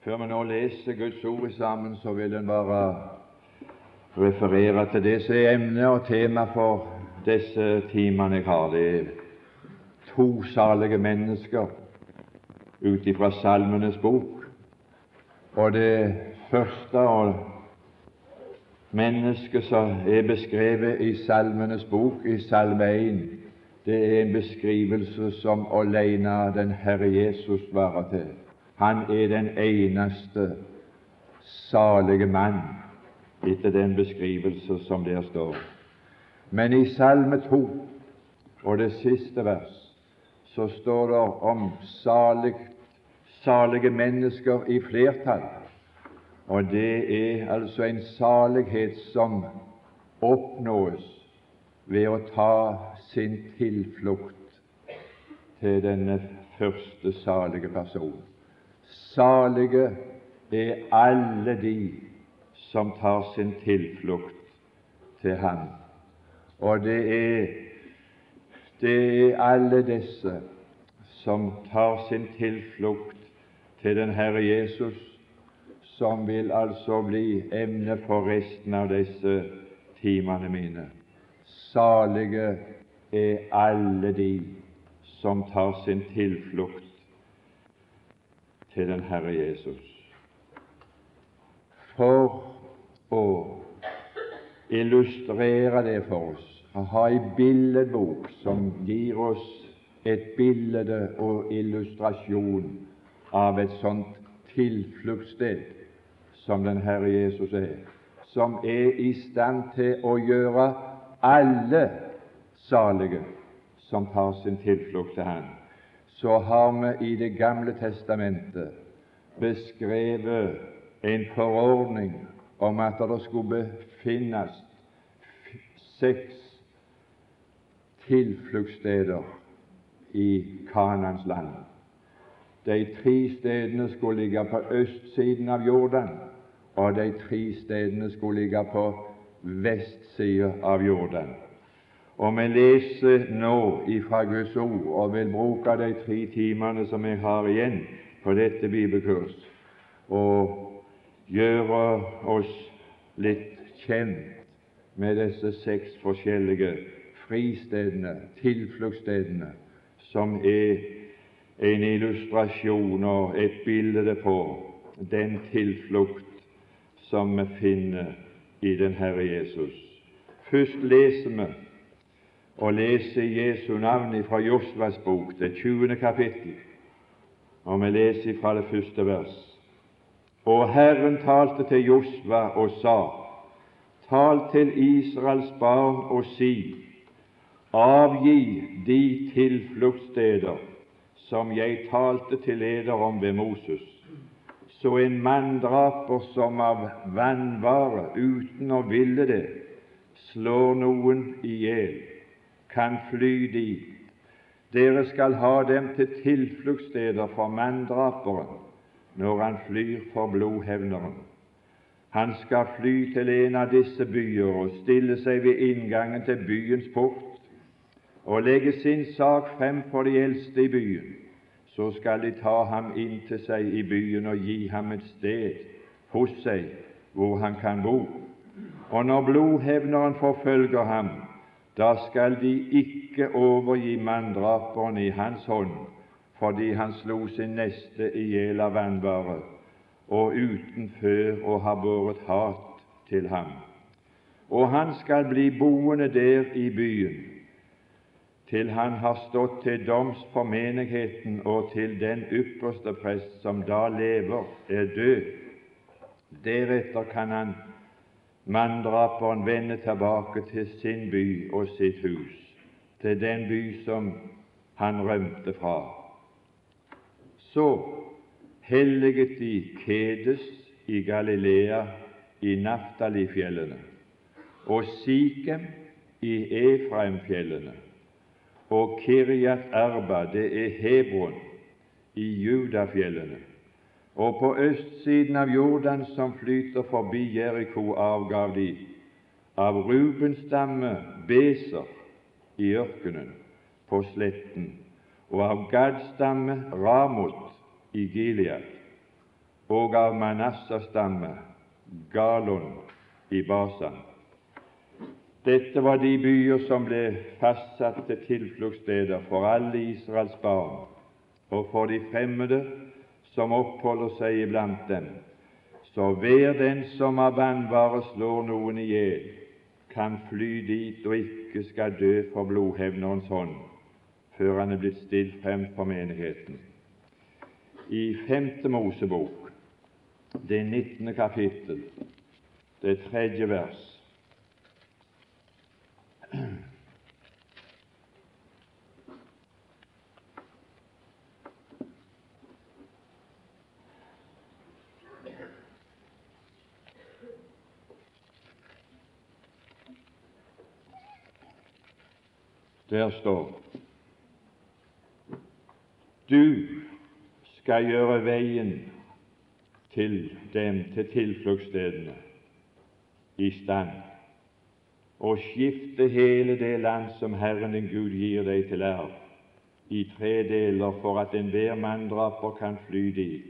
Før vi nå leser Guds ord sammen, så vil en bare referere til det som er emne og tema for disse timene jeg har. Det er to salige mennesker ut ifra Salmenes bok. Og det første mennesket som er beskrevet i Salmenes bok, i Salme 1, det er en beskrivelse som alene den Herre Jesus svarer til. Han er den eneste salige mann, etter den beskrivelse som der står. Men i Salme 2 og det siste vers så står det om salige mennesker i flertall, og det er altså en salighet som oppnås ved å ta sin tilflukt til denne første salige person. Salige er alle de som tar sin tilflukt til ham. Og det er alle disse som tar sin tilflukt til den Herre Jesus, som vil altså bli emne for resten av disse timene mine. Salige er alle de som tar sin tilflukt til den Herre Jesus. For å illustrere det for oss, å ha en billedbok som gir oss et bilde og illustrasjon av et sånt tilfluktssted som den Herre Jesus er, som er i stand til å gjøre alle salige som tar sin tilflukt til ham. Så har vi i Det gamle testamentet beskrevet en forordning om at det skulle befinnes 6 tilfluktssteder i Kanans land. De 3 stedene skulle ligge på østsiden av Jordan, og de 3 stedene skulle ligge på vestsiden av Jordan. Og vi leser nå ifra Guds ord, og vil bruke de 3 timene som jeg har igjen på dette bibelkurs, og gjøre oss litt kjent med disse 6 forskjellige fristedene, tilfluktsstedene, som er en illustrasjon og et bilde på den tilflukt som vi finner i den Herre Jesus. Først leser vi og leser Jesu navn fra Josvas bok, det 20. kapittel, og vi leser fra det første vers. Og Herren talte til Josva og sa, tal til Israels barn og si, avgi de tilfluktssteder som jeg talte til eder om ved Moses, så en manndraper som av vannvare uten å ville det slår noen ihjel, kan fly dit. Dere skal ha dem til tilfluktssteder for manndraperen når han flyr for blodhevneren. Han skal fly til en av disse byer og stille seg ved inngangen til byens port og legge sin sak frem for de eldste i byen. Så skal de ta ham inn til seg i byen og gi ham et sted hos seg hvor han kan bo. Og når blodhevneren forfølger ham, da skal de ikke overgi manndraperen i hans hånd, fordi han slo sin neste i hjel av vannvare, og uten før å ha båret hat til ham. Og han skal bli boende der i byen, til han har stått til doms for menigheten, og til den ypperste prest som da lever, er død. Deretter kan manndraperen vende tilbake til sin by og sitt hus, til den by som han rømte fra. Så helliget de Kedes i Galilea i Naftalifjellene, og Sikem i Efraimfjellene, og Kirjat Arba, det er Hebron, i Judafjellene, og på østsiden av Jordan som flyter forbi Jeriko avgav de av Rubens stamme Beser i ørkenen på sletten, og av Gads stamme Ramot i Gilead, og av Manassas stamme Galon i Basan. Dette var de byer som ble fastsatt til tilfluktssteder for alle Israels barn, og for de fremmede som oppholder seg iblant dem. Så hver den som av vannvare slår noen i hjel, kan fly dit og ikke skal dø for blodhevnerens hånd, før han er blitt stilt frem for menigheten. I 5. Mosebok, det 19. kapittel, det 3. vers, der står: Du skal gjøre veien til dem, til tilfluktsstedene, i stand, og skifte hele det land som Herren din Gud gir deg til arv, i 3 deler, for at enhver manndraper kan fly dit.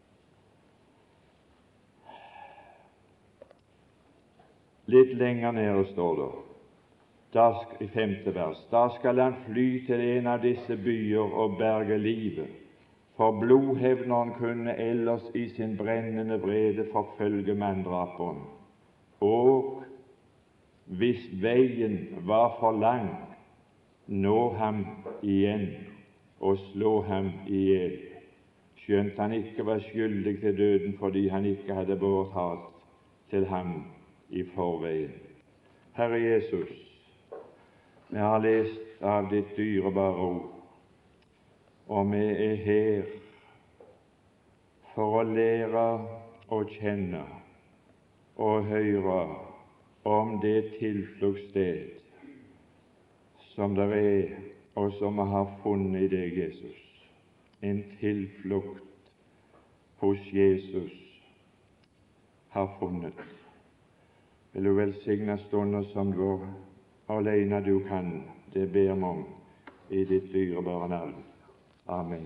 Litt lenger nede står det, i 5. vers: Da skal han fly til en av disse byer og berge livet, for blodhevneren kunne ellers i sin brennende vrede forfølge manndraperen. Og hvis veien var for lang, nå ham igjen og slå ham i hjel, skjønt han ikke var skyldig til døden fordi han ikke hadde båret hat til ham i forveien. Herre Jesus, vi har lest av ditt dyrebare ord, og vi er her for å lære å kjenne og høre om det tilfluktssted som det er, og som vi har funnet i deg, Jesus. En tilflukt hos Jesus har funnet. Vil du velsigne stunder som går alene du kan, det ber vi om i ditt dyrebare navn. Amen.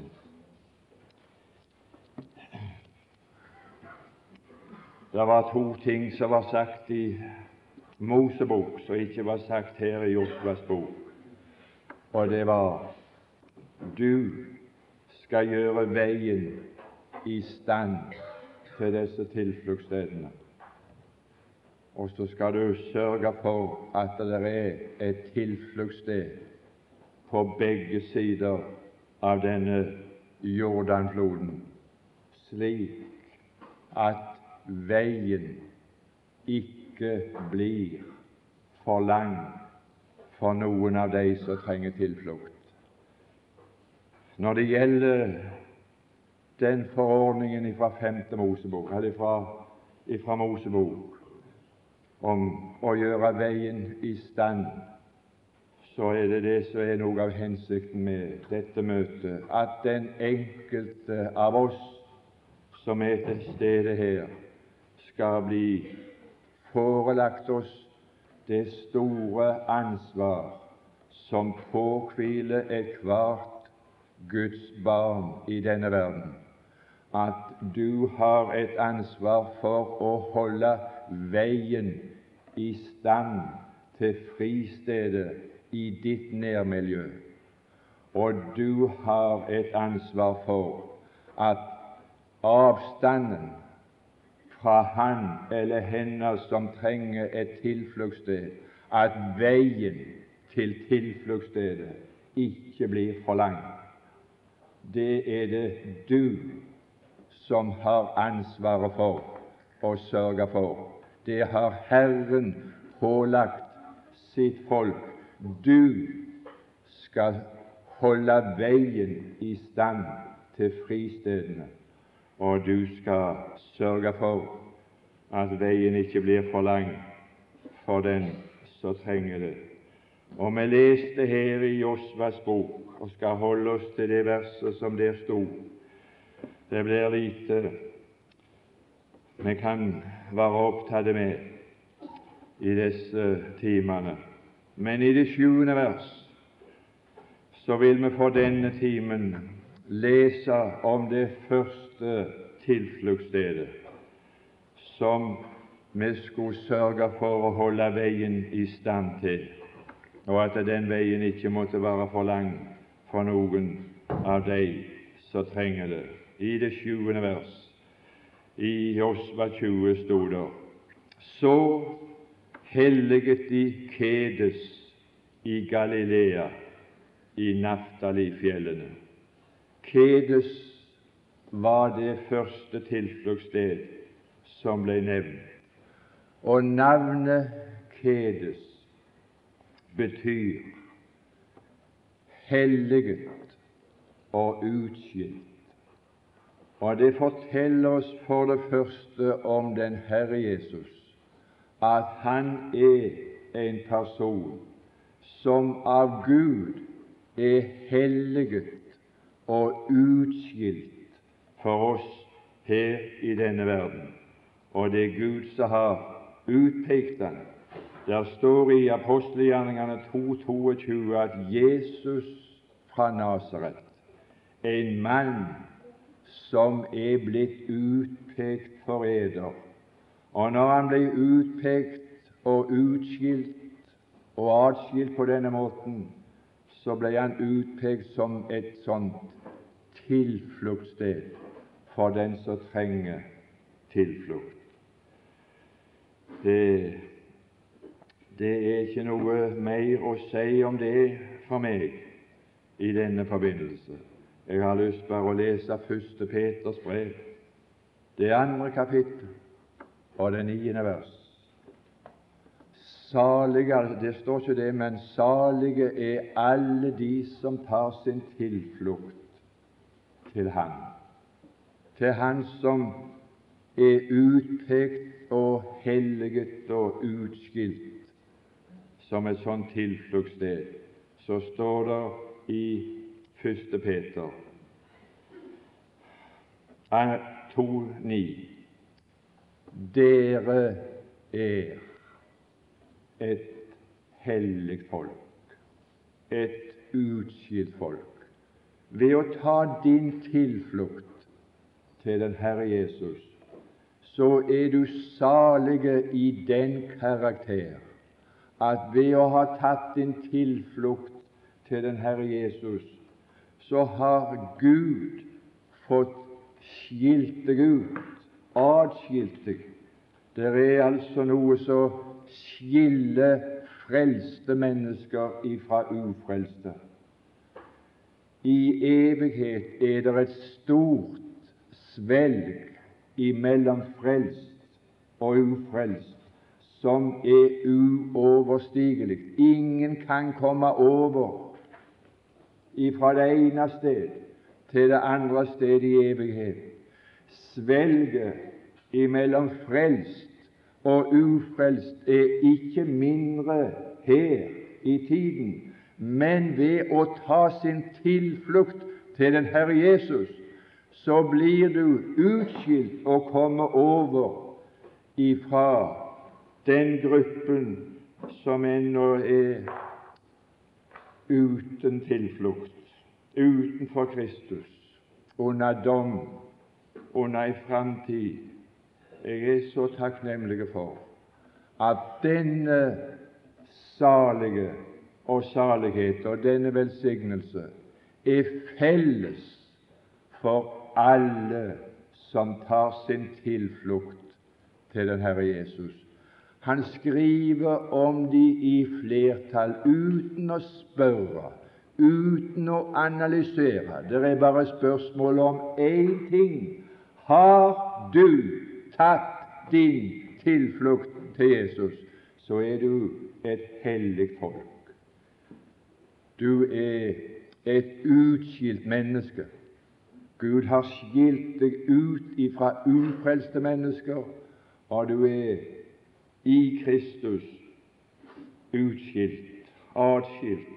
Det var 2 ting som var sagt i Mosebok som ikke var sagt her i Josvas bok, og det var: Du skal gjøre veien i stand til disse tilfluktsstedene, og så skal du sørge for at det er et tilfluktssted på begge sider av denne Jordanfloden, slik at veien ikke blir for lang for noen av de som trenger tilflukt. Når det gjelder den forordningen fra 5. Mosebok, eller fra Mosebok, om å gjøre veien i stand, så er det som er noe av hensikten med dette møtet, at den enkelte av oss som er til stede her, skal bli forelagt oss det store ansvar som påhviler ethvert Guds barn i denne verden, at du har et ansvar for å holde veien i stand til fristedet i ditt nærmiljø, og du har et ansvar for at avstanden fra han eller henne som trenger et tilfluktssted, at veien til tilfluktsstedet ikke blir for lang. Det er det du som har ansvaret for å sørge for. Det har Herren pålagt sitt folk. Du skal holde veien i stand til fristedene, og du skal sørge for at veien ikke blir for lang for den som trenger det. Og vi leste her i Josvas bok, og skal holde oss til det verset som der stod. Det blir lite vi kan være opptatt med i disse timene. Men i det 7. vers så vil vi for denne timen lese om det første tilfluktsstedet som vi skulle sørge for å holde veien i stand til, og at den veien ikke måtte være for lang for noen av de som trenger det. I det 7. vers i Josva 20 stod det: Så helliget de Kedes i Galilea, i Naftali-fjellene. Kedes var det første tilfluktssted som ble nevnt, og navnet Kedes betyr helliget og utskilt. Og det forteller oss for det første om den Herre Jesus, at han er en person som av Gud er helliget og utskilt for oss her i denne verden. Og det er Gud som har utpekt han. Der står i apostelgjerningene 2:22 at Jesus fra Nasaret, en mann som er blitt utpekt for eder. Og når han ble utpekt og utskilt og atskilt på denne måten, så ble han utpekt som et sånt tilfluktssted for den som trenger tilflukt. Det er ikke noe mer å si om det for meg i denne forbindelse. Jeg har lyst bare å lese 1. Peters brev, det 2. kapittel og det 9. vers. Salige, det står ikke det, men salige er alle de som tar sin tilflukt til Han. Til Han som er utpekt og helliget og utskilt som et sånt tilfluktssted. Så står det i 1. Peter 2:9: Dere er et hellig folk, et utskilt folk. Ved å ta din tilflukt til den Herre Jesus, så er du salige i den karakter at ved å ha tatt din tilflukt til den Herre Jesus, så har Gud fått skilt deg ut, atskilt deg. Det er altså noe som skiller frelste mennesker ifra ufrelste. I evighet er det et stort svelg imellom frelst og ufrelst som er uoverstigelig. Ingen kan komme over ifra det ene sted til det andre sted i evighet. Svelget imellom frelst og ufrelst er ikke mindre her i tiden, men ved å ta sin tilflukt til den Herre Jesus, så blir du utskilt og kommer over ifra den gruppen som ennå er uten tilflukt, utenfor Kristus, under dom, under ei framtid. Jeg er så takknemlig for at denne salige og salighet og denne velsignelse er felles for alle som tar sin tilflukt til den Herre Jesus. Han skriver om de i flertall uten å spørre, uten å analysere. Det er bare spørsmål om én ting: har du tatt din tilflukt til Jesus, så er du et hellig folk. Du er et utskilt menneske. Gud har skilt deg ut ifra ufrelste mennesker, og du er i Kristus utskilt, atskilt.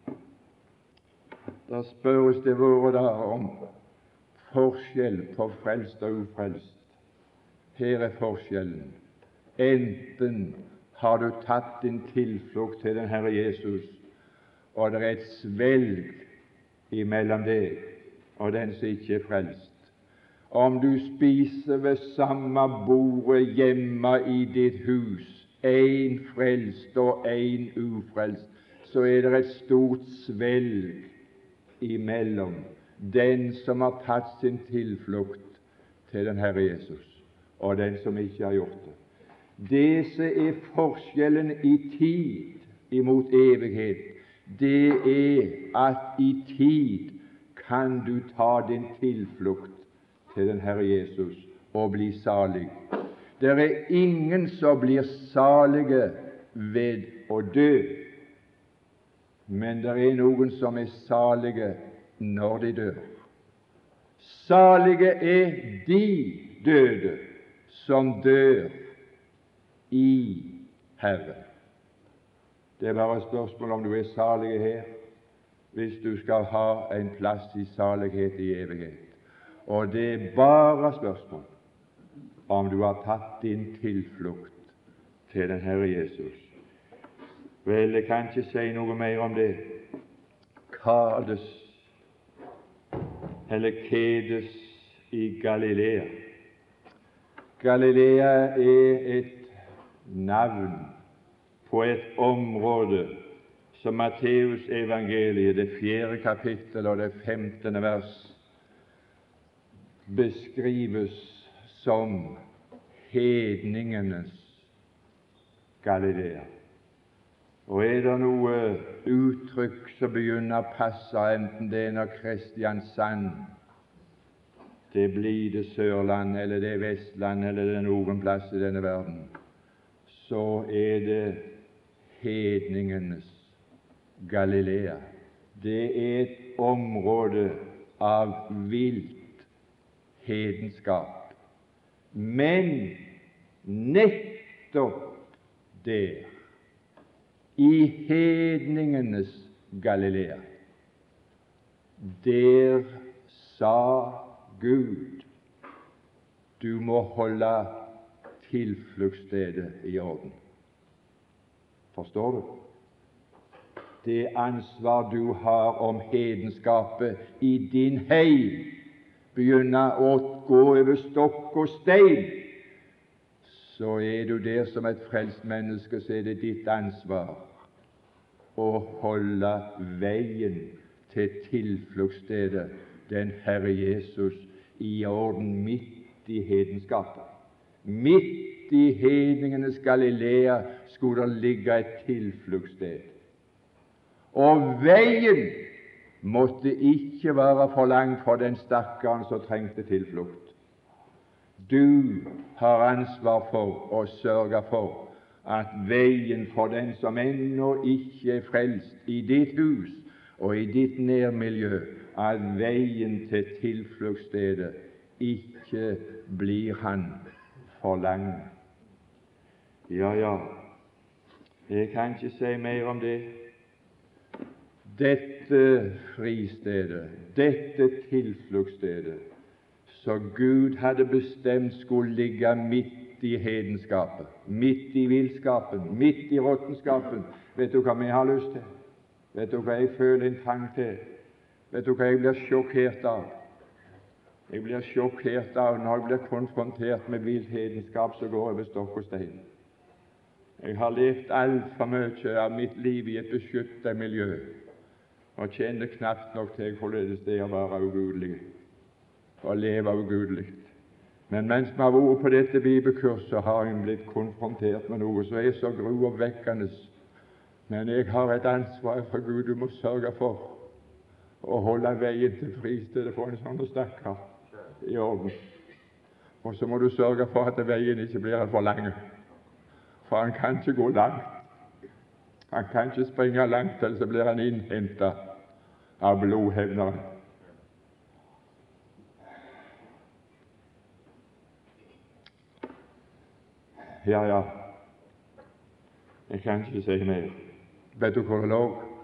Da spørres det våre dager om forskjell på frelst og ufrelst. Her er forskjellen. Enten har du tatt din tilflukt til den Herre Jesus, og det er et svelg imellom deg og den som ikke er frelst. om du spiser ved samme bordet hjemme i ditt hus, en frelst og en ufrelst, så er det et stort svelg imellom den som har tatt sin tilflukt til den Herre Jesus, og den som ikke har gjort det. Det som er forskjellen i tid imot evighet, det er at i tid kan du ta din tilflukt til den Herre Jesus og bli salig. Det er ingen som blir salige ved å dø, men det er noen som er salige når de dør. Salige er de døde som dør i Herren. Det er bare et spørsmål om du er salig her, hvis du skal ha en plass i salighet i evighet. Og det er bare spørsmål om du har tatt din tilflukt til den Herre Jesus. Vel, jeg kan ikke si noe mer om det. Kades eller Kedes i Galilea. Galilea er et navn på et område som Matteus evangeliet, det 4. kapittel og det 15. vers, beskrives som hedningenes Galilea. Og er det noe uttrykk som begynner å passe, enten det er når Kristiansand, det blide Sørland, eller det er Vestland, eller det er noen plass i denne verden, så er det hedningenes Galilea. Det er et område av vilt hedenskap. Men nettopp der, i hedningenes Galilea, der sa Gud, du må holde tilfluktsstedet i orden. Forstår du? Det ansvar du har om hedenskapet i din heim, begynner å gå over stokk og stein, så er du der som et frelst menneske, så er det ditt ansvar å holde veien til tilfluktsstedet, den Herre Jesus, i orden midt i hedenskapet. Midt i hedningenes Galilea skulle det ligge et tilfluktssted. Og veien måtte ikke være for lang for den stakkaren som trengte tilflukt. Du har ansvar for å sørge for at veien for den som ennå ikke er frelst i ditt hus og i ditt nærmiljø, at veien til tilfluktsstedet ikke blir han for lang. Ja, jeg kan ikke si mer om det. Dette fristedet, dette tilfluktsstedet, så Gud hadde bestemt skulle ligge midt i hedenskapet, midt i villskapen, midt i råttenskapen. Vet du hva vi har lyst til? Vet du hva jeg føler en trang til? Vet du hva jeg blir sjokkert av? Jeg blir sjokkert av når jeg blir konfrontert med vilt hedenskap som går over stokk og stein. Jeg har levd altfor mye av mitt liv i et beskyttet miljø, og kjenner knapt nok til hvorledes det er å være ugudelig og leve ugudelig. Men mens vi har vært på dette bibelkurset, har jeg blitt konfrontert med noe som er så gruoppvekkende. Men jeg har et ansvar for Gud. Du må sørge for å holde veien til fristedet for en sånn stakkar i orden. Og så må du sørge for at veien ikke blir for lang, for han kan ikke gå langt. Han kan ikke springe langt, eller så blir han innhentet av blodhevneren. Ja, jeg kan ikke si mer. Vet du hvor det lå?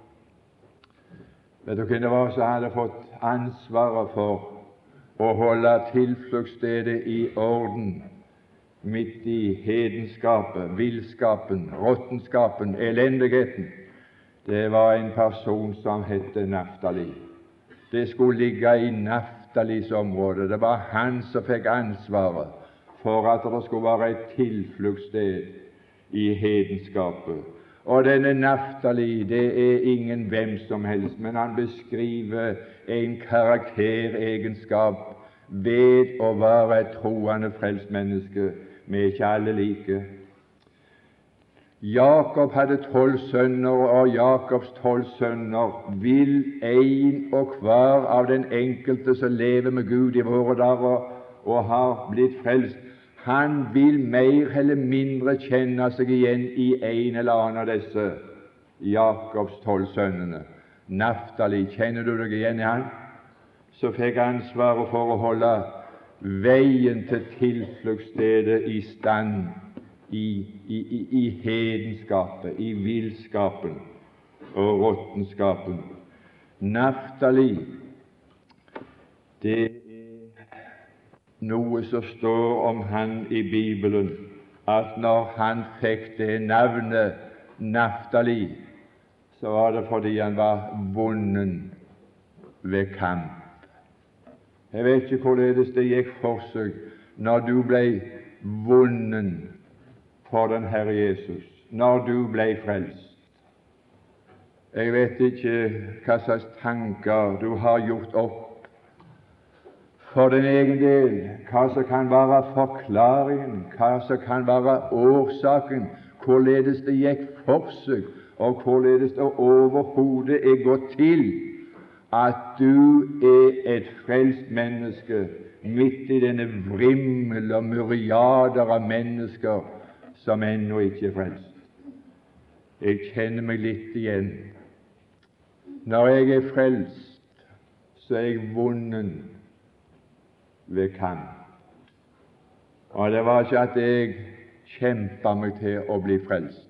Vet du hvem det var som hadde fått ansvaret for å holde tilfluktsstedet i orden midt i hedenskapet, villskapen, råttenskapen, elendigheten? Det var en person som het Naftali. Det skulle ligge i Naftalis område. Det var han som fikk ansvaret for at det skulle være et tilfluktssted i hedenskapet. Og denne Naftali, det er ingen hvem som helst, men han beskriver en karakteregenskap ved å være et troende frelst menneske. Vi er ikke alle like. Jakob hadde 12 sønner, og Jakobs 12 sønner vil en og hver av den enkelte som lever med Gud i våre dager og har blitt frelst, han vil mer eller mindre kjenne seg igjen i en eller annen av disse Jakobs 12 sønnene. Naftali, kjenner du deg igjen i han? Så fikk ansvaret for å holde veien til tilfluktsstedet i stand i hedenskapet, i villskapen og råttenskapen. Naftali, det er noe som står om han i Bibelen, at når han fikk det navnet Naftali, så var det fordi han var vunnen ved kamp. Jeg vet ikke hvorledes det gikk for seg når du ble vunnen for den Herre Jesus, når du ble frelst. Jeg vet ikke hva slags tanker du har gjort opp for din egen del, hva som kan være forklaringen, hva som kan være årsaken, hvorledes det gikk for seg, og hvorledes det overhodet er gått til at du er et frelst menneske midt i denne vrimmel og myriader av mennesker som ennå ikke er frelst. Jeg kjenner meg litt igjen. Når jeg er frelst, så er jeg vunnen ved kamp. Og det var ikke at jeg kjempet meg til å bli frelst,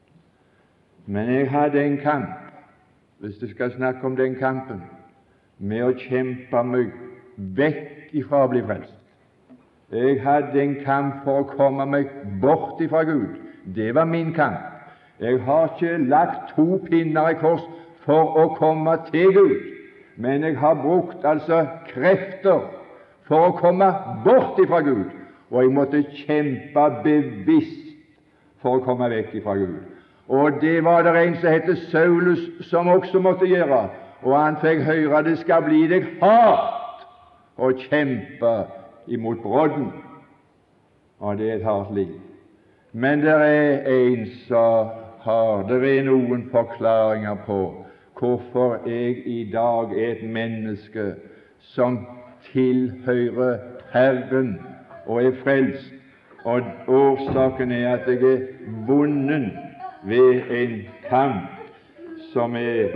men jeg hadde en kamp, hvis jeg skal snakke om den kampen, med å kjempe meg vekk ifra å bli frelst. Jeg hadde en kamp for å komme meg bort ifra Gud. Det var min kamp. Jeg har ikke lagt 2 pinner i kors for å komme til Gud, men jeg har brukt krefter for å komme bort ifra Gud, og jeg måtte kjempe bevisst for å komme vekk ifra Gud. Og det var det en som heter Saulus som også måtte gjøre, og han fikk høre det skal bli deg hardt å kjempe imot brodden. Og det er et hardt liv. Men det er en som har, det er noen forklaringer på hvorfor jeg i dag er et menneske som tilhører Herren og er frelst. Og årsaken er at jeg er vunnen ved en kamp som er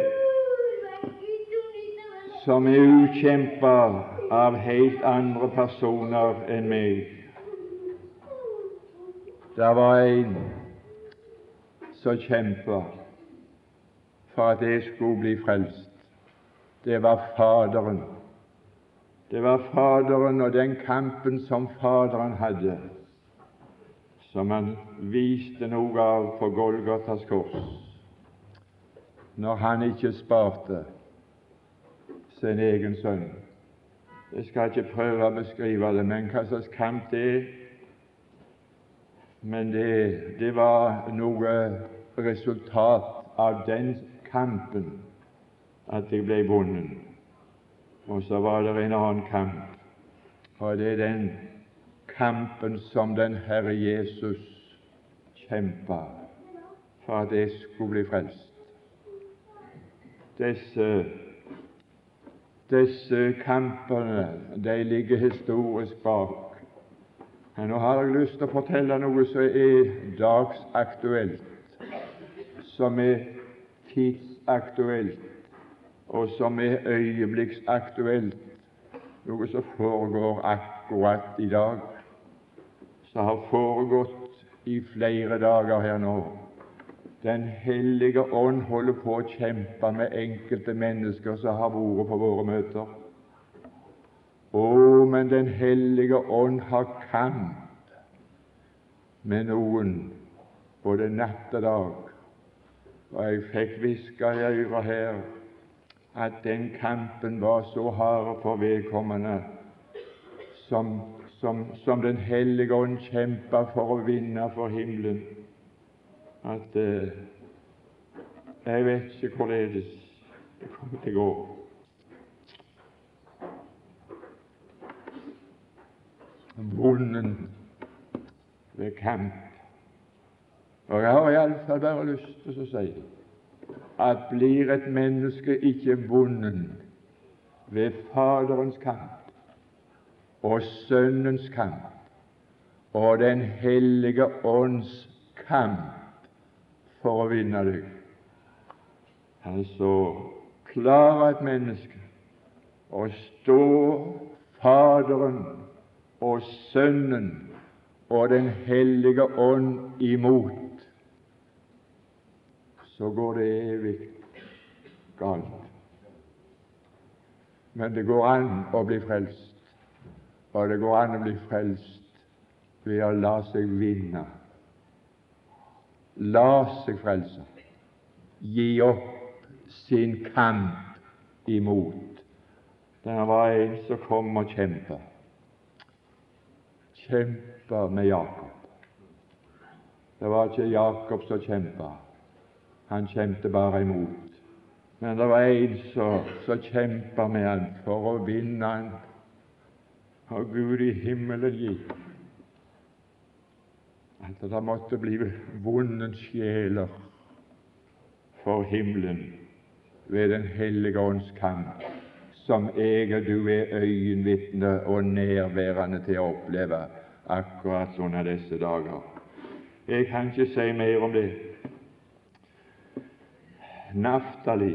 utkjempet av helt andre personer enn meg. Det var en som kjempet for at jeg skulle bli frelst. Det var Faderen. Det var Faderen og den kampen som Faderen hadde, som han viste noe av på Golgatas kors, når han ikke sparte sin egen sønn. Jeg skal ikke prøve å beskrive det, men hva slags kamp det er. Men det var noe resultat av den kampen at jeg ble vunnet. Og så var det en annen kamp, og det er den kampen som den Herre Jesus kjempet for at jeg skulle bli frelst. Disse kampene, de ligger historisk bak. Men nå har jeg lyst til å fortelle noe som er dagsaktuelt, som er tidsaktuelt, og som er øyeblikksaktuelt, noe som foregår akkurat i dag, som har foregått i flere dager her nå. Den hellige ånd holder på å kjempe med enkelte mennesker som har vært på våre møter. Men den hellige ånd har kamp med noen både natt og dag. Og jeg fikk hviska i øret her at den kampen var så hard for vedkommende, som Den hellige ånd kjempet for å vinne for himmelen, at jeg vet ikke hvorledes det kommer til å gå. Vunnen ved kamp. Og jeg har iallfall bare lyst til å si at blir et menneske ikke vunnen ved Faderens kamp og Sønnens kamp og Den hellige ånds kamp for å vinne deg, altså klarer et menneske å stå Faderen og Sønnen og Den hellige ånd imot, så går det evig galt. Men det går an å bli frelst, og det går an å bli frelst ved å la seg vinne, la seg frelse, gi opp sin kamp imot. Det var en som kom og kjempa med Jakob. Det var ikke Jakob som kjempa, han kjempet bare imot. Men det var en som kjempa med han for å vinne han. Og Gud i himmelen gi at det måtte bli vunnen sjeler for himmelen ved Den hellige ånds kamp, som jeg og du er øyenvitne og nærværende til å oppleve akkurat under disse dager. Jeg kan ikke si mer om det. Naftali,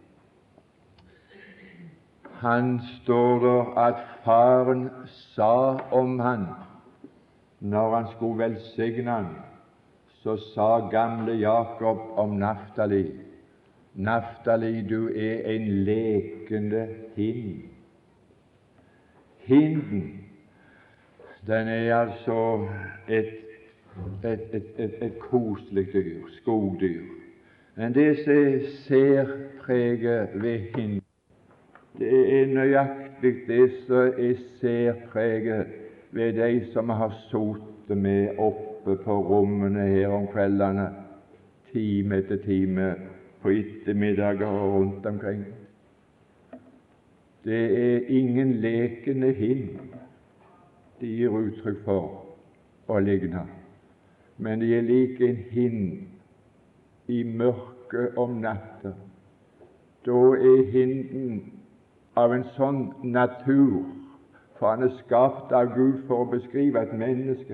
han står der at faren sa om han, når han skulle velsigne han, så sa gamle Jakob om Naftali: Naftali, du er en lekende hind. Hinden, den er altså et koselig dyr, skogdyr. Men det som er særpreget ved hinden, det er nøyaktig det som er særpreget ved de som har sittet med oppe på rommene her om kveldene, time etter time, på ettermiddager og rundt omkring. Det er ingen lekende hind de gir uttrykk for å ligne, men de er like en hind i mørket om natta. Da er hinden av en sånn natur, for han er skapt av Gud for å beskrive et menneske.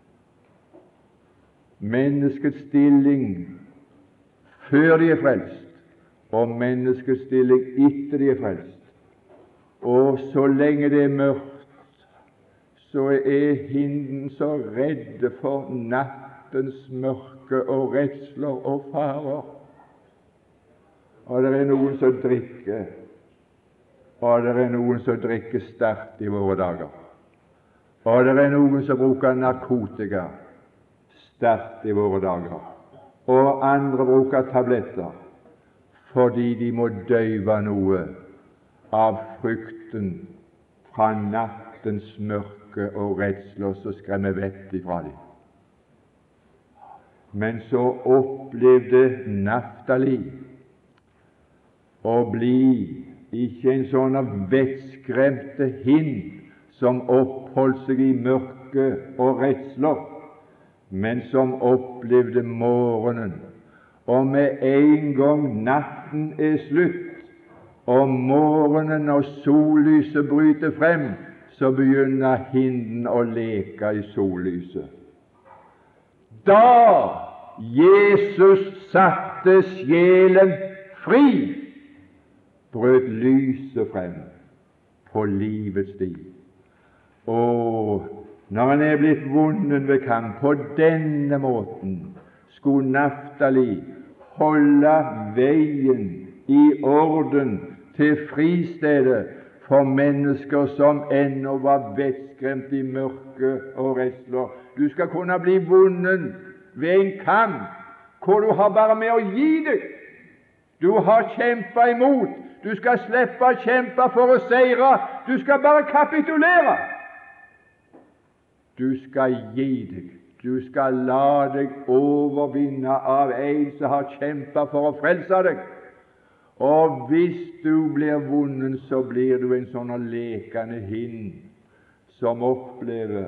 Menneskets stilling før de er frelst, og menneskets stilling etter de er frelst. Og så lenge det er mørkt, så er hinden så redde for nattens mørke og redsler og farer. Og det er noen som drikker, og det er noen som drikker sterkt i våre dager. Og det er noen som bruker narkotika sterkt i våre dager. Og andre bruker tabletter fordi de må døyve noe av frykten fra nattens mørke og redsler som skremmer vettet ifra dem. Men så opplevde Naftali å bli ikke en sånn vettskremte hind som oppholdt seg i mørke og redsler, men som opplevde morgenen. Og med en gang natten er slutt, og morgenen og sollyset bryter frem, så begynner hinden å leke i sollyset. Da Jesus satte sjelen fri, brøt lyset frem på livets sti. Og når han er blitt vunnen ved kamp på denne måten, skulle Naftali holde veien i orden til fristedet for mennesker som ennå var vettskremt i mørke og redsler. Du skal kunne bli vunnen ved en kamp hvor du har bare med å gi deg. Du har kjempet imot, Du skal slippe å kjempe for å seire. Du skal bare kapitulere. Du skal gi deg. Du skal la deg overvinne av en som har kjempet for å frelse deg. Og hvis du blir vunnen, så blir du en sånn lekende hind som opplever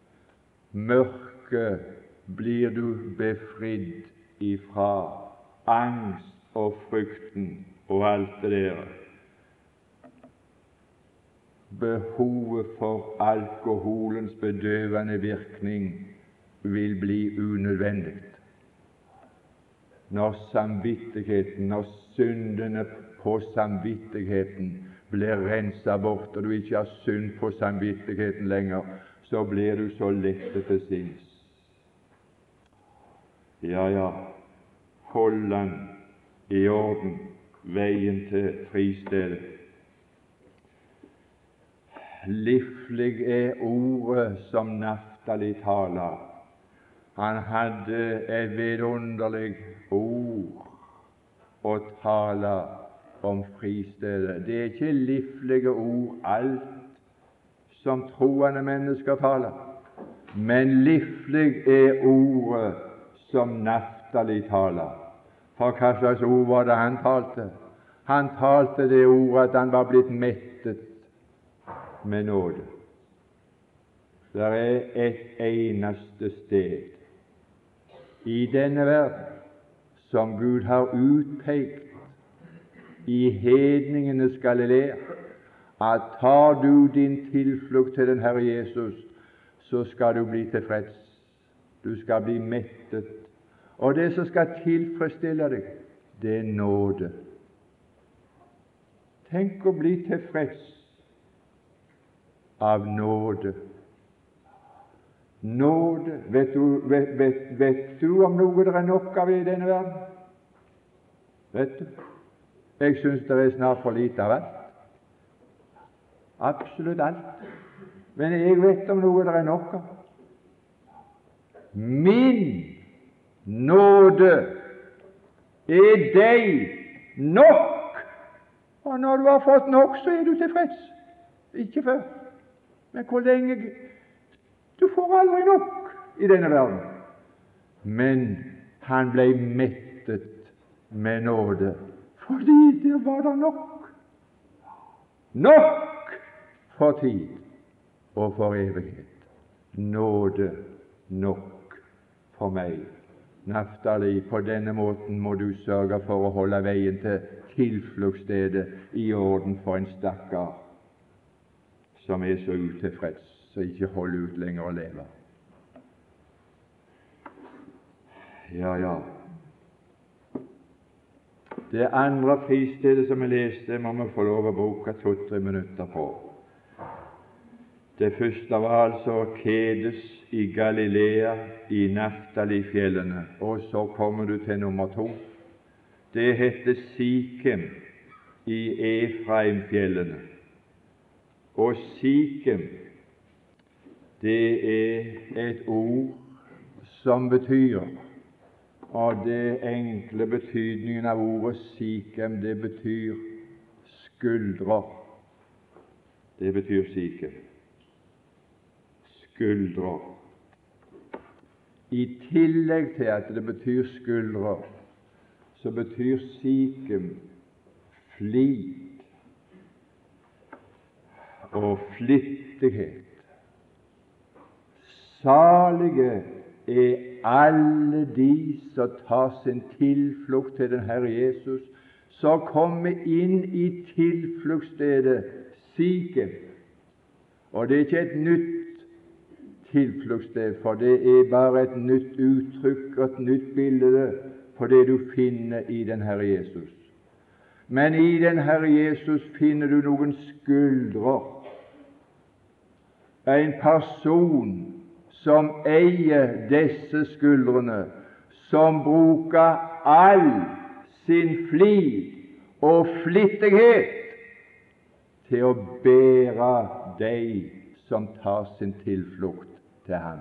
mørket. Blir du befridd ifra angst og frykten og alt det der. Behovet for alkoholens bedøvende virkning vil bli unødvendig når samvittigheten, når syndene på samvittigheten blir renset bort, og du ikke har synd på samvittigheten lenger, så blir du så lette til sinns. Ja, hold den i orden, veien til fristedet. Liflig er ordet som Naftali taler. Han hadde et vidunderlig ord å tale om fristedet. Det er ikke liflige ord alt som troende mennesker taler, men liflig er ordet som Naftali taler. For hva slags ord var det han talte? Han talte det ordet at han var blitt mettet med nåde. Det er et eneste sted i denne verden som Gud har utpekt i hedningenes Galilea, at tar du din tilflukt til den Herre Jesus, så skal du bli tilfreds. Du skal bli mettet. Og det som skal tilfredsstille deg, det er nåde. Tenk å bli tilfreds av nåde. Nåde. Vet du om noe det er nok av i denne verden? Vet du? Jeg syns det er snart for lite av alt. Absolutt alt. Men jeg vet om noe det er nok av. Min nåde er deg nok. Og når du har fått nok, så er du tilfreds. Ikke før. Men hvor lenge? Du får aldri nok i denne verden. Men han ble mettet med nåde, fordi det var der nok. Nok for tid og for evighet. Nåde nok for meg. Naftali, på denne måten må du sørge for å holde veien til tilfluktsstedet i orden for en stakkar som er så utilfreds, så ikke holder ut lenger å leve. Ja. Det andre fristedet som jeg leste, må vi få lov å bruke 2-3 minutter på. Det første var altså Kedes i Galilea, i Naftali-fjellene, og så kommer du til nummer 2. Det heter Sikem i Efraim-fjellene. Og Sikem, det er et ord som betyr, og det enkle betydningen av ordet Sikem, det betyr skuldrer. Det betyr Sikem. Skuldrer. I tillegg til at det betyr skuldrer, så betyr Sikem flit og flittighet. Salige er alle de som tar sin tilflukt til den Herre Jesus, som kommer inn i tilfluktsstedet Sikem. Og det er ikke et nytt tilfluktssted, for det er bare et nytt uttrykk og et nytt bilde på det du finner i den Herre Jesus. Men i den Herre Jesus finner du noen skuldrer, en person som eier disse skuldrene, som bruker all sin flid og flittighet til å bære deg som tar sin tilflukt til ham.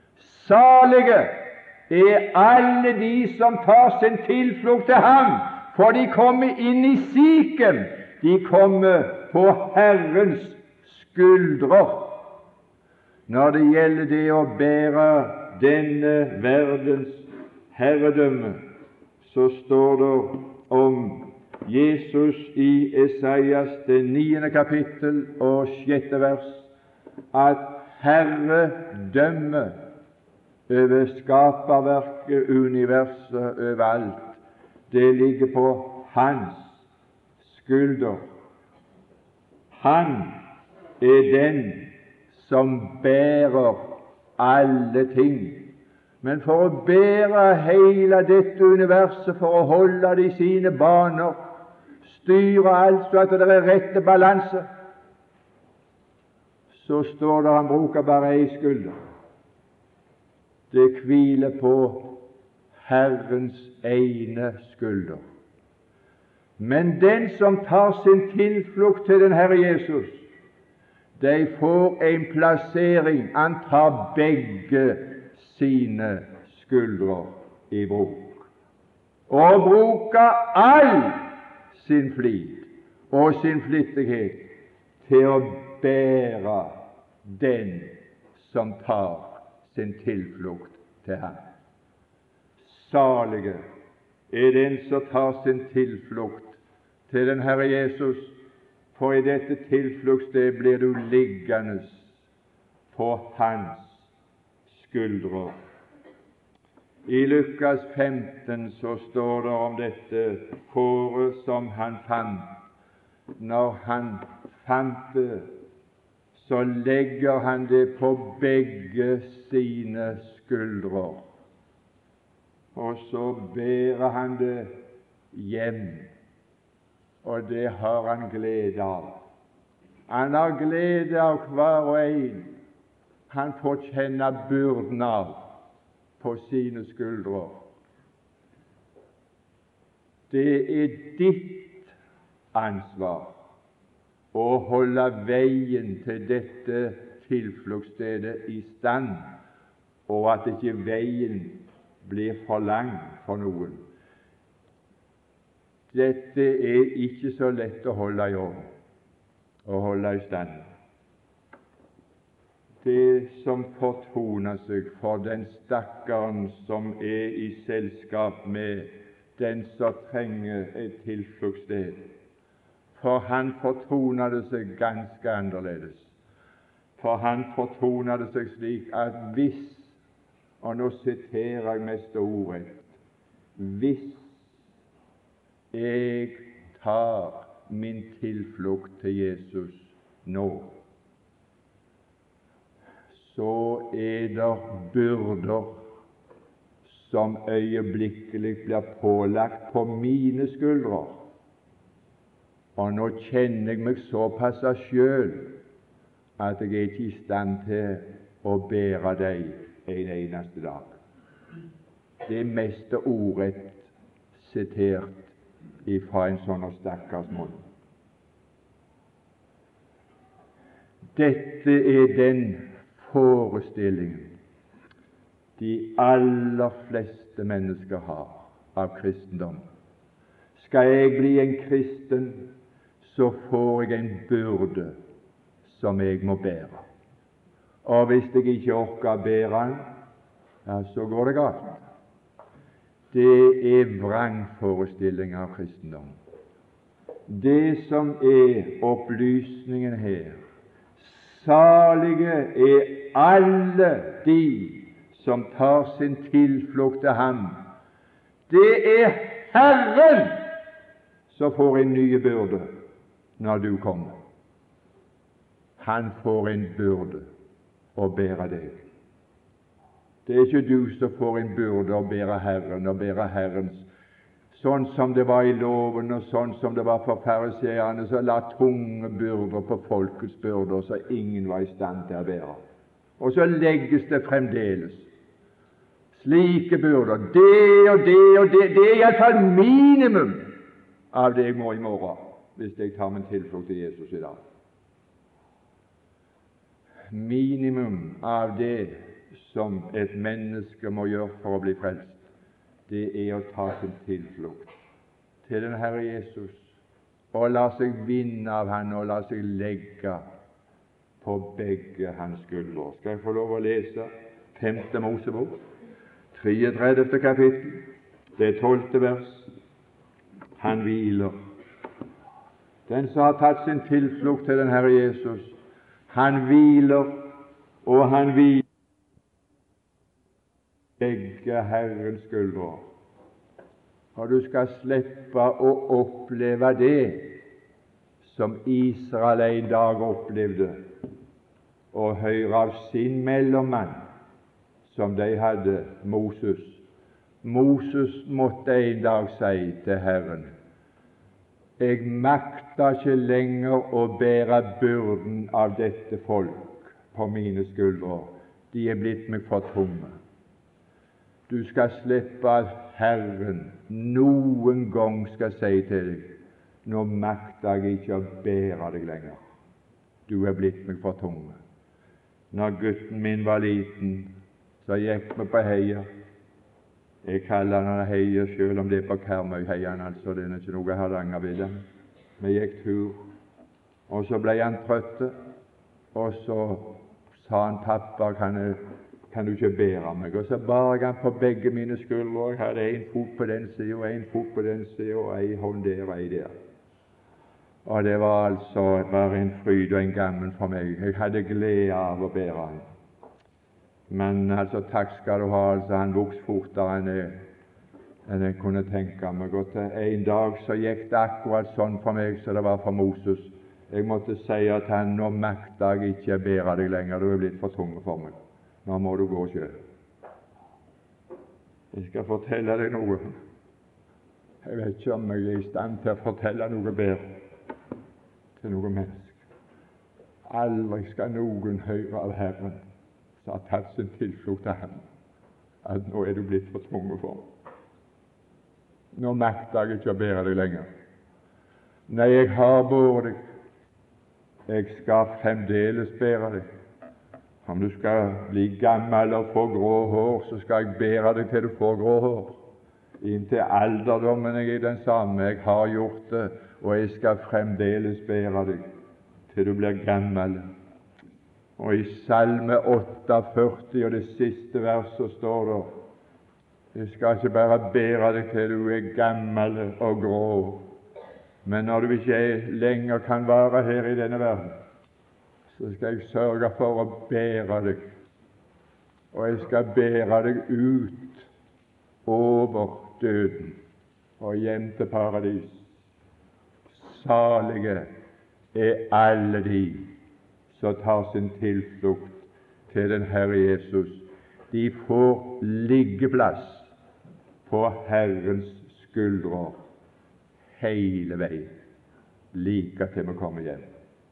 Salige er alle de som tar sin tilflukt til ham, for de kommer inn i Sikem. De kommer på Herrens skuldrer. Når det gjelder det å bære denne verdens herredømme, så står det om Jesus i Esaias det 9. kapittel og 6. vers at herredømme over skaperverket, universet, overalt, det ligger på hans skulder. Han er den som bærer alle ting. Men for å bære hele dette universet, for å holde det i sine baner, styre alt så at det er rette balanse, så står det han bruker bare ei skulder. Det hviler på Herrens ene skulder. Men den som tar sin tilflukt til den Herre Jesus, de får en plassering. Han tar begge sine skuldre i bruk, og bruker all sin flid og sin flittighet til å bære den som tar sin tilflukt til ham. Salige er den som tar sin tilflukt til den Herre Jesus, for i dette tilfluktssted blir du liggende på hans skuldre. I Lukas 15 så står det om dette fåret som han fant. Når han fant det, så legger han det på begge sine skuldre, og så bærer han det hjem, og det har han glede av. Han har glede av hver og en han får kjenne byrden av på sine skuldre. Det er ditt ansvar å holde veien til dette tilfluktsstedet i stand, og at ikke veien blir for lang for noen. Dette er ikke så lett å holde i orden, å holde i stand. Det som fortoner seg for den stakkaren som er i selskap med den som trenger et tilfluktssted, for han fortoner det seg ganske annerledes. For han fortoner det seg slik at hvis, og nå siterer jeg mest ordrett, hvis jeg tar min tilflukt til Jesus nå, så er det byrder som øyeblikkelig blir pålagt på mine skuldre. Og nå kjenner jeg meg såpass selv at jeg er ikke i stand til å bære deg en eneste dag. Det meste ordrett sitert ifra en sånn stakkars munn. Dette er den forestillingen de aller fleste mennesker har av kristendom. Skal jeg bli en kristen, så får jeg en byrde som jeg må bære. Og hvis jeg ikke orker å bære den, ja, så går det galt. Det er vrangforestilling av kristendom. Det som er opplysningen her, salige er alle de som tar sin tilflukt til ham. Det er Herren som får en ny byrde når du kommer. Han får en byrde å bære deg. Det er ikke du som får en byrde å bære Herren, og bære Herrens, sånn som det var i loven, og sånn som det var for fariseerne, som la tunge byrder på folkets byrder, så ingen var i stand til å bære. Og så legges det fremdeles slike byrder, det og det og det. Det er iallfall minimum av det jeg må i morgen, hvis jeg tar min tilflukt til Jesus i dag. Minimum av det som et menneske må gjøre for å bli frelst, det er å ta sin tilflukt til den Herre Jesus og la seg vinne av Han og la seg legge på begge hans skuldre. Skal jeg få lov å lese 5. Mosebok, 33. kapittel, det 12. vers. Han hviler. Den som har tatt sin tilflukt til den Herre Jesus, han hviler, og han hviler begge Herrens skuldre. Og du skal slippe å oppleve det som Israel en dag opplevde, og høre av sin mellommann, som de hadde, Moses. Moses måtte en dag si til Herren: jeg makter ikke lenger å bære byrden av dette folk på mine skuldre. De er blitt meg for tunge. Du skal slippe at Herren noen gang skal si til deg: nå makter jeg ikke å bære deg lenger. Du er blitt meg for tunge. Når gutten min var liten, så gikk vi på heia. Jeg kaller han heia, selv om det er på Karmøyheian, altså det er ikke noe Hardangervidda. Vi gikk tur, og så ble han trøtt, og så sa han: pappa, kan du ikke bære meg? Og så bar jeg han på begge mine skuldre. Jeg hadde en fot på den siden og en fot på den siden, og en hånd der og en der. Og det var altså bare en fryd og en gammel for meg. Jeg hadde glede av å bære han. Men altså, takk skal du ha, altså, han vokste fortere enn jeg kunne tenke meg. Og en dag så gikk det akkurat sånn for meg som det var for Moses. Jeg måtte si at han: nå makter jeg ikke bære deg lenger, du er blitt for tunge for meg. Nå må du gå selv. Jeg skal fortelle deg noe. Jeg vet ikke om jeg er i stand til å fortelle noe bedre til noe menneske. Aldri skal noen høre av Herren som har tatt sin tilflukt til ham, at nå er du blitt for tunge for meg. Nå makter jeg ikke å bære deg lenger. Nei, jeg har båret deg. Jeg skal fremdeles bære deg. Om du skal bli gammel og få grå hår, så skal jeg bære deg til du får grå hår. Inntil alderdommen jeg er den samme. Jeg har gjort det, og jeg skal fremdeles bære deg til du blir gammel. Og i Salme 48 og det siste verset står det: jeg skal ikke bare bære deg til du er gammel og grå, men når du ikke lenger kan være her i denne verden, så skal jeg sørge for å bære deg, og jeg skal bære deg ut over døden og hjem til paradis. Salige er alle de som tar sin tilflukt til den Herre Jesus. De får liggeplass på Herrens skuldre hele veien, like til vi kommer hjem.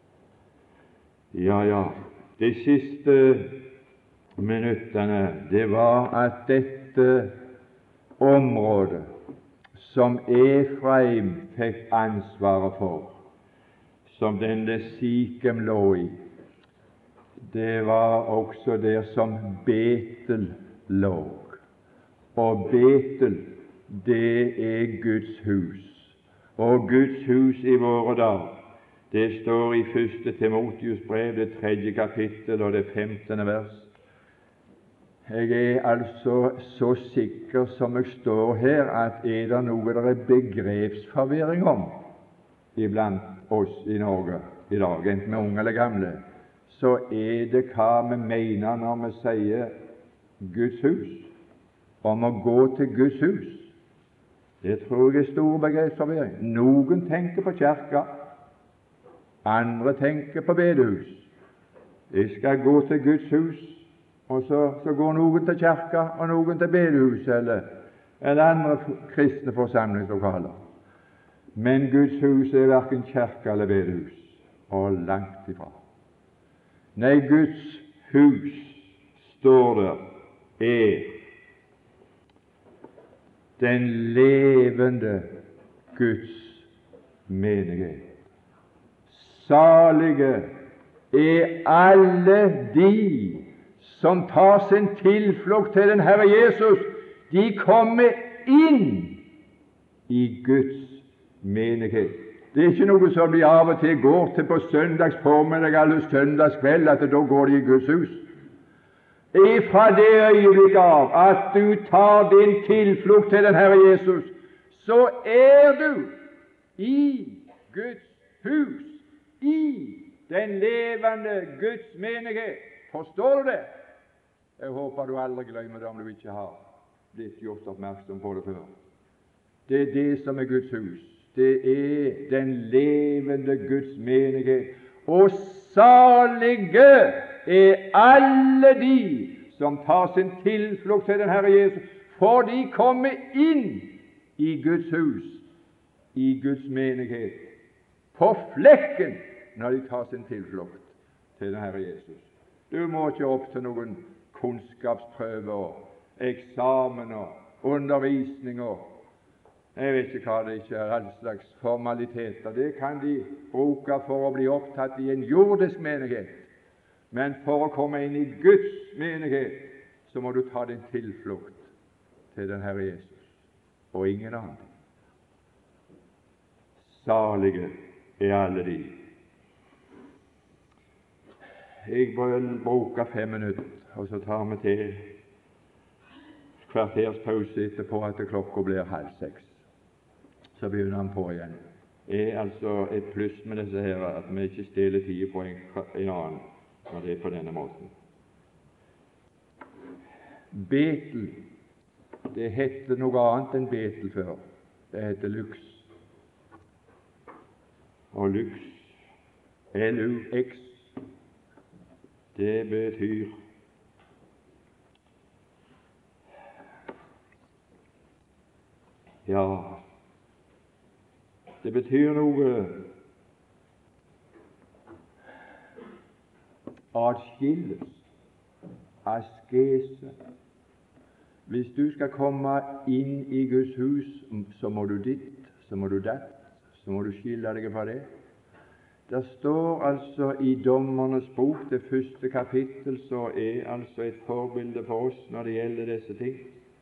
Ja, de siste minuttene, det var at dette området som Efraim fikk ansvaret for, som denne Sikem lå i, det var også der som Betel lå. Og Betel, det er Guds hus. Og Guds hus i våre dager, det står i 1. Timotius brev, det 3. kapittel og det 15. vers. Jeg er altså så sikker som jeg står her, at er det noe det er begrepsforvirring om iblant oss i Norge i dag, enten vi er unge eller gamle, så er det hva vi mener når vi sier Guds hus, om å gå til Guds hus. Det tror jeg er stor begrepsforvirring. Noen tenker på kirka, andre tenker på bedehus. Jeg skal gå til Guds hus, og så går noen til kirka og noen til bedehus eller andre kristne forsamlingslokaler. Men Guds hus er hverken kirke eller bedehus, og langt ifra. Nei, Guds hus, står der, er den levende Guds menighet. Salige er alle de som tar sin tilflukt til den Herre Jesus. De kommer inn i Guds menighet. Det er ikke noe som de av og til går til på søndags formiddag eller søndagskveld, at da går de i Guds hus. Ifra det øyeblikk av at du tar din tilflukt til den Herre Jesus, så er du i Guds hus, i den levende Guds menighet. Forstår du det? Jeg håper du aldri glemmer det om du ikke har blitt gjort oppmerksom på det før. Det er det som er Guds hus. Det er den levende Guds menighet. Og salige er alle de som tar sin tilflukt til den Herre Jesus, for de kommer inn i Guds hus, i Guds menighet, på flekken når de tar sin tilflukt til den Herre Jesus. Du må ikke opp til noen kunnskapsprøver, eksamener, undervisninger. Jeg vet ikke hva det ikke er, all slags formaliteter. Det kan de bruke for å bli opptatt i en jordisk menighet. Men for å komme inn i Guds menighet, så må du ta din tilflukt til den Herre Jesus, og ingen annen. Salige er alle de. Jeg vil bruke 5 minutter, og så tar vi til kvarters pause etterpå at klokka blir 5:30. Så begynner han på igjen. Det er altså et pluss med disse her, at vi ikke stjeler tid på en annen når det er på denne måten. Betel, det hette noe annet enn Betel før. Det heter Lux. Og Lux, L-U-X, det betyr det betyr noe atskilles, askese. Hvis du skal komme inn i Guds hus, så må du dit, så må du datt, så må du skille deg fra det. Det står altså i Dommernes bok, det 1. kapittel, så er altså et forbilde for oss når det gjelder disse ting.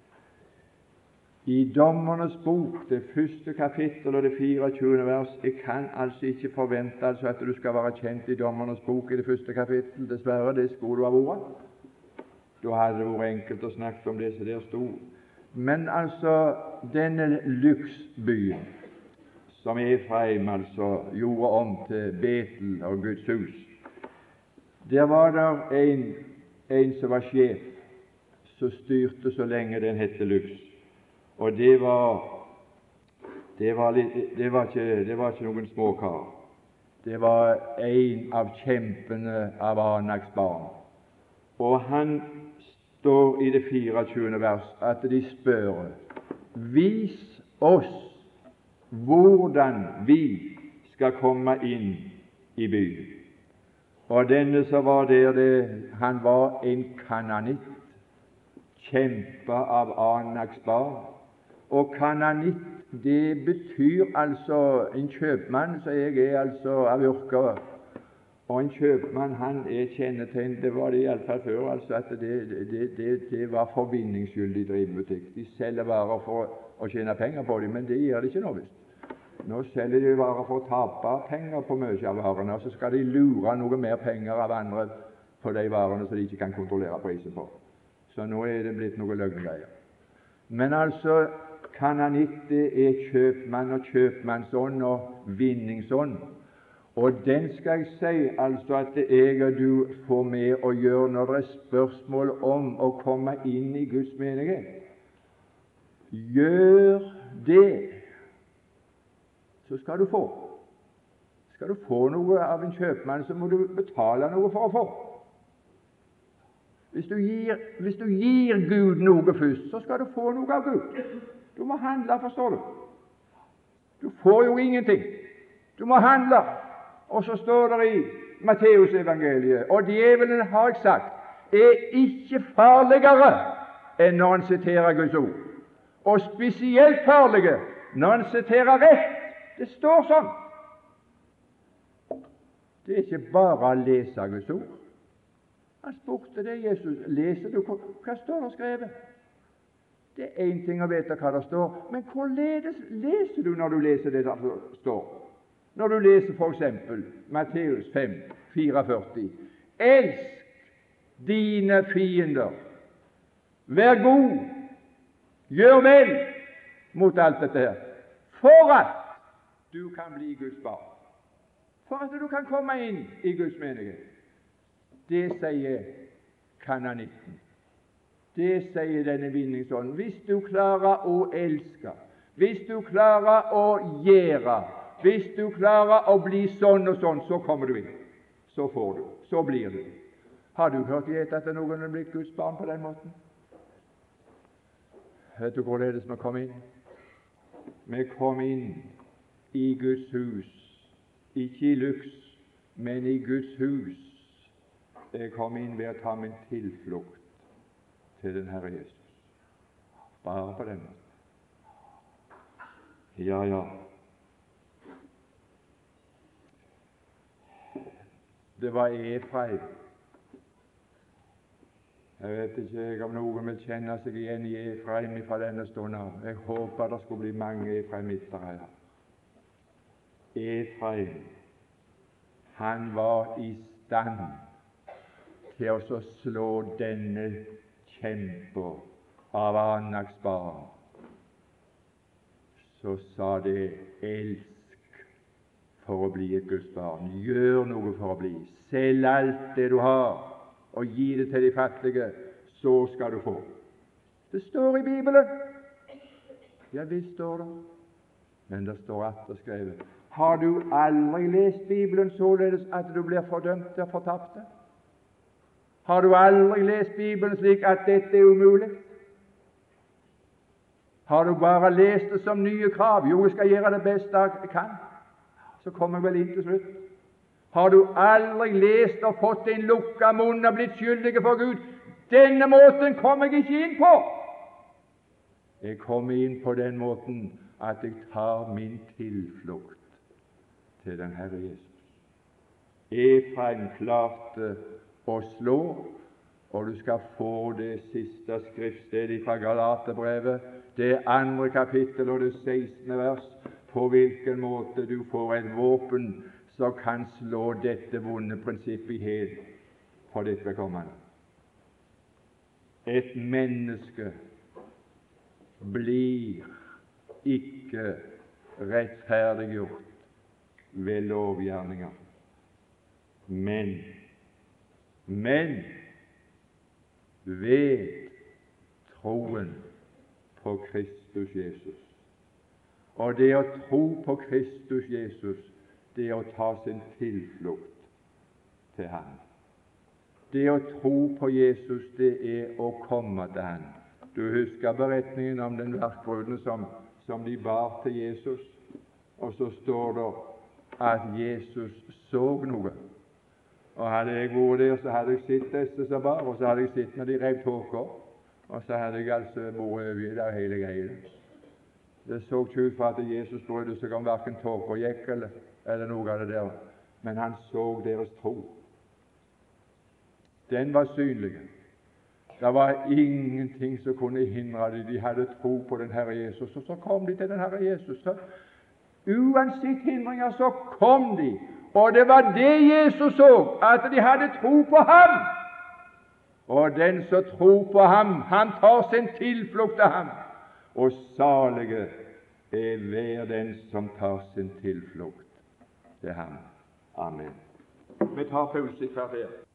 I Dommernes bok, det 1. kapittel og det 24. vers. Jeg kan altså ikke forvente at du skal være kjent i Dommernes bok i det 1. kapittel. Dessverre, det skulle du ha vært. Da hadde det vært enkelt å snakke om det som der sto. Men altså, denne Lux-byen, som Efraim altså gjorde om til Betel og Guds hus, der var der en som var sjef, som styrte så lenge den hette Lux. Og det var ikke noen småkar. Det var en av kjempene av Anaks barn. Og han står i det 24. vers at de spør: vis oss hvordan vi skal komme inn i byen. Og denne som var der, han var en kananitt, kjempe av Anaks barn. Og kananitt, det betyr altså en kjøpmann, så jeg er altså av yrke. Og en kjøpmann, han er kjennetegn, det var det iallfall før, altså at det var for vinningsskyld de driver butikk. De selger varer for å tjene penger på dem, men det gjør de ikke nå visst. Nå selger de varer for å tape penger på mye av varene, og så skal de lure noe mer penger av andre på de varene så de ikke kan kontrollere prisen på. Så nå er det blitt noe løgnegreier. Men altså, kananitt er kjøpmann og kjøpmannsånd og vinningsånd. Og den skal jeg si altså at jeg og du får med å gjøre når det er spørsmål om å komme inn i Guds menighet. Gjør det, så skal du få. Skal du få noe av en kjøpmann, så må du betale noe for å få. Hvis du gir Gud noe først, så skal du få noe av Gud. Du må handle, forstår du. Du får jo ingenting. Du må handle. Og så står det i Matteusevangeliet, og djevelen, har jeg sagt, er ikke farligere enn når han siterer Guds ord. Og spesielt farlige når han siterer rett. Det står sånn. Det er ikke bare å lese Guds ord. Han spurte det, Jesus, leser du hva står det skrevet? Det er én ting å vite hva det står, men hvorledes leser du når du leser det der står? Når du leser f.eks. Matteus 5, 44. Elsk dine fiender, vær god, gjør vel mot alt dette her, for at du kan bli Guds barn, for at du kan komme inn i Guds menighet. Det sier kananitten. Det sier denne vinningsånden. Hvis du klarer å elske, hvis du klarer å gjøre, hvis du klarer å bli sånn og sånn, så kommer du inn. Så får du. Så blir du. Har du hørt at noen er blitt Guds barn på den måten? Vet du hvorledes vi kom inn? Vi kom inn i Guds hus. Ikke i lyks, men i Guds hus. Jeg kom inn ved å ta min tilflukt til den Herre Jesus. Bare på den måten. Ja, ja. Det var Efraim. Jeg vet ikke om noen vil kjenne seg igjen i Efraim fra denne stund av. Jeg håper det skulle bli mange efraimitter her. Efraim, han var i stand til å slå denne kjemper av Anaks barn. Så sa det: elsk for å bli et Guds barn. Gjør noe for å bli. Selg alt det du har, og gi det til de fattige, så skal du få. Det står i Bibelen. Ja visst står det, men det står atterskrevet. Har du aldri lest Bibelen således at du blir fordømt og fortapte? Har du aldri lest Bibelen slik at dette er umulig? Har du bare lest det som nye krav? Jo, jeg skal gjøre det beste jeg kan. Så kommer jeg vel inn til slutt. Har du aldri lest og fått en lukka munn og blitt skyldig for Gud? Denne måten kommer jeg ikke inn på. Jeg kommer inn på den måten at jeg tar min tilflukt til den Herre Jesus. Efraim klarte å slå, og du skal få det siste skriftstedet fra Galaterbrevet, det 2. kapittel og det 16. vers, på hvilken måte du får et våpen som kan slå dette vonde prinsippet i hjel for ditt vedkommende. Et menneske blir ikke rettferdiggjort ved lovgjerninger, men ved troen på Kristus Jesus. Og det å tro på Kristus Jesus, det er å ta sin tilflukt til Han. Det å tro på Jesus, det er å komme til Han. Du husker beretningen om den verkbrudne som de bar til Jesus, og så står det at Jesus så noe. Og hadde jeg vært der, så hadde jeg sett disse som bar, og så hadde jeg sett når de rev tåker, og så hadde jeg altså vært over der hele greia. Det så ikke ut for at Jesus brydde seg om hverken tåke og jekk eller noe av det der, men han så deres tro. Den var synlig. Det var ingenting som kunne hindre dem. De hadde tro på den Herre Jesus, og så kom de til den Herre Jesus. Så, uansett hindringer, så kom de. Og det var det Jesus så, at de hadde tro på ham. Og den som tror på ham, han tar sin tilflukt til ham. Og salige er hver den som tar sin tilflukt til ham. Amen. Vi tar pause i kvarter.